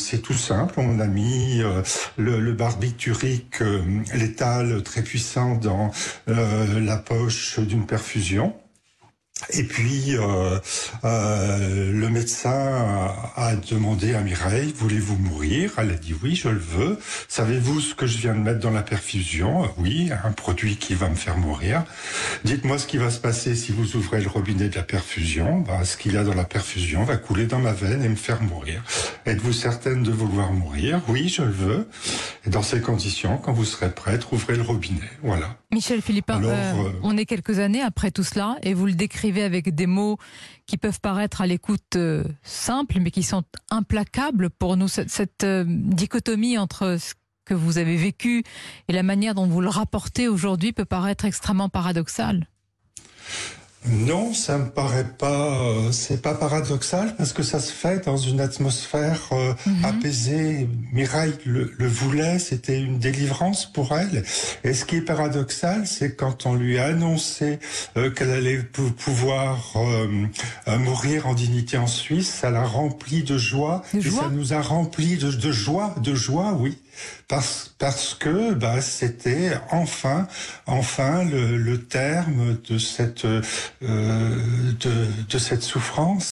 c'est tout simple. On a mis le barbiturique létal très puissant dans la poche d'une perfusion. Et puis, le médecin a demandé à Mireille, voulez-vous mourir? Elle a dit oui, je le veux. Savez-vous ce que je viens de mettre dans la perfusion? Oui, un produit qui va me faire mourir. Dites-moi ce qui va se passer si vous ouvrez le robinet de la perfusion. Ce qu'il y a dans la perfusion va couler dans ma veine et me faire mourir. Êtes-vous certaine de vouloir mourir? Oui, je le veux. Et dans ces conditions, quand vous serez prête, ouvrez le robinet. Voilà. Michel Philippin, on est quelques années après tout cela et vous le décrivez avec des mots qui peuvent paraître à l'écoute simples mais qui sont implacables pour nous. Cette dichotomie entre ce que vous avez vécu et la manière dont vous le rapportez aujourd'hui peut paraître extrêmement paradoxale. Non, ça me paraît pas. C'est pas paradoxal parce que ça se fait dans une atmosphère apaisée. Mireille le voulait, c'était une délivrance pour elle. Et ce qui est paradoxal, c'est quand on lui a annoncé qu'elle allait pouvoir mourir en dignité en Suisse, ça l'a rempli de joie. Et ça nous a rempli de joie, oui. Parce que c'était enfin le terme de cette souffrance.